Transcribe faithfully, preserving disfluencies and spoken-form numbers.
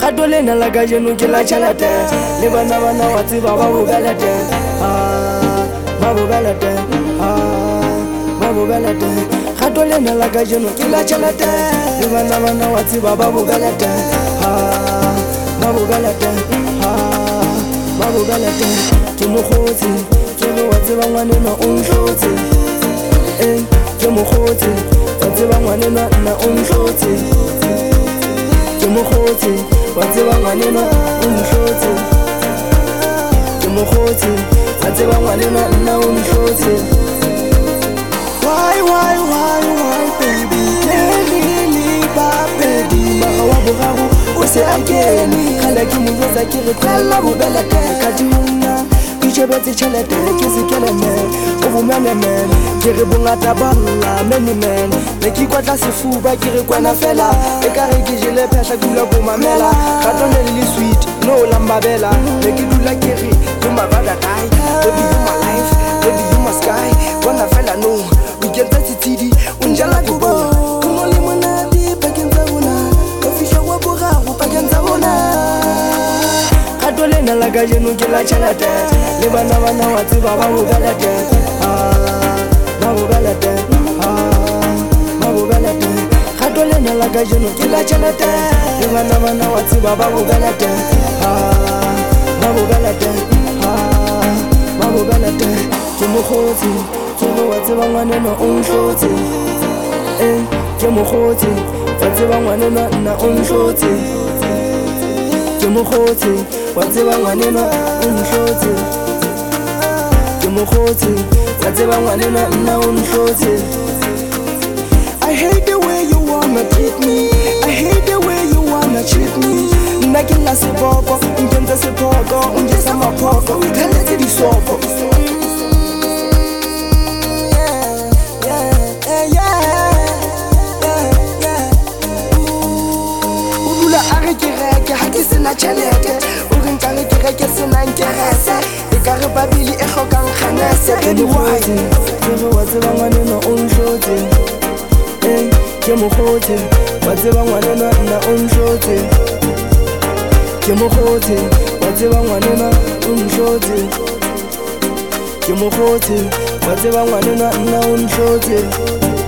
kgato lena la ka jeno ke la tšhelete le bana bana wa tseba ba bobelete ba bobelete ba bobelete kgato lena la ka jeno ke la tšhelete le bana bana wa tseba ba bobelete ba bobelete ba bobelete ke mokgotsi ke re wa tseba ngwanena o nhlotse ke mokgotsi wa tseba ngwanena nna o nhlotse ke mokgotsi wa tseba ngwanena o nhlotse ke mokgotsi wa tseba ngwanena nna o nhlotse why why why why baby leli ba baby mara wa boraro o se a kene khala ke mo botsa ke re tlala bobelete ka dimonna bitšebetse tšhelete ke sekele man o bomene man ke re bongata balla many man ne ke kwatla sefuba ke re kwana fela e ka re ke jele phehla dula bo mamela ka tone le sweet no lambabela ne ke dula ke re you my brother die baby you my life baby you my sky bona fela no we get that tidi unjala kubo kuno le monadi pakeng tsa bona o fihla wa boraro pakeng tsa bona kgato lena la ka jeno ke la tšhelete le bana bana wa tseba ba bobelete ba bobelete ba bobelete kgato lena la ka jeno ke la tšhelete le bana bana wa tseba ba bobelete ba bobelete ba bobelete ke mokgotsi ke re wa tseba ngwanena o nhlotse ke mokgotsi wa tseba ngwanena nna o nhlotse ke mokgotsi wa tseba ngwanena o nhlotse ke mokgotsi wa tseba ngwanena nna o nhlotse I hate the way you wanna treat me I hate the way you wanna treat me nna ke la sepoko nkentse sepoko unjesa maphoko ithaletse disoko na tšhelete o re nka re ke reke senang kerese e ka re babili e tlhokang kganese ke mokgotsi ke re wa tseba ngwanena o nhlotse ke mokgotsi wa tseba ngwanena nna o nhlotse ke mokgotsi wa tseba ngwanena o nhlotse ke mokgotsi wa tseba ngwanena nna o nhlotse